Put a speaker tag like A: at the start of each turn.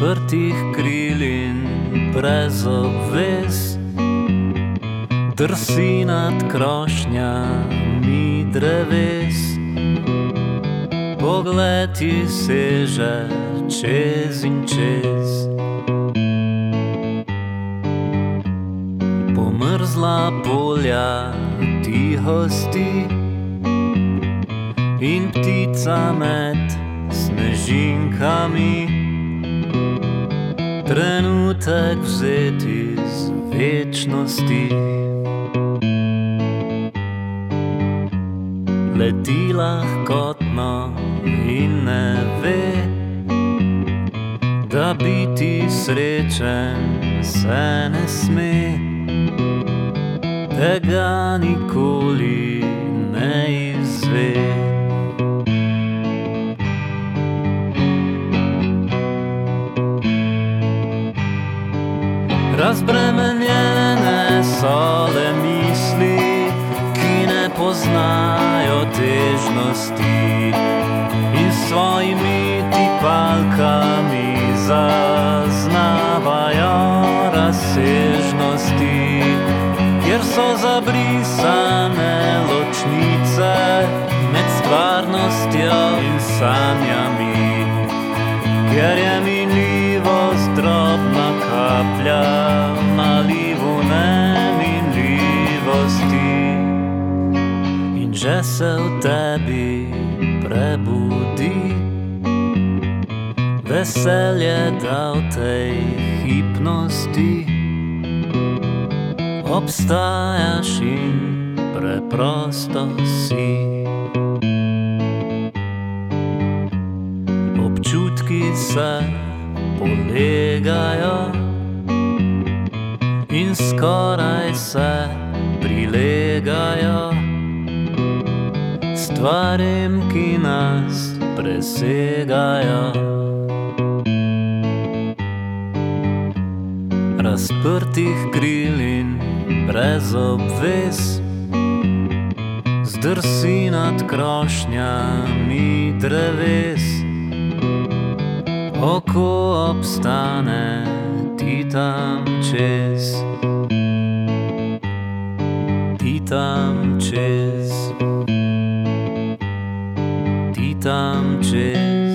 A: razprtih kril in brez obvez, drsi nad krošnjami dreves. Pogled ji seže čez in čez. Pomrzla polja tihosti in ptica med snežinkami, trenutek vzet iz večnosti. Leti lahkotno in ne ve, da biti srečen se ne sme, tega nikoli ne izve. Razbremenjene so le misli, ki ne poznajo težnosti, in svojimi tipalkami zaznavajo razsežnosti, kjer so zabrisane ločnice med stvarnostjo in sanjami, kjer je minljivost drobna kaplja v nalivu neminljivosti. In že se v tebi prebudi veselje, da v tej hipnosti obstajaš in preprosto si. Občutki se polegajo in skoraj se prilegajo stvarim, ki nas presegajo. Razprtih kril in brez obvez, zdrsi nad krošnjami dreves. Oko obstane ti tam čez, ti tam čez, ti tam čez.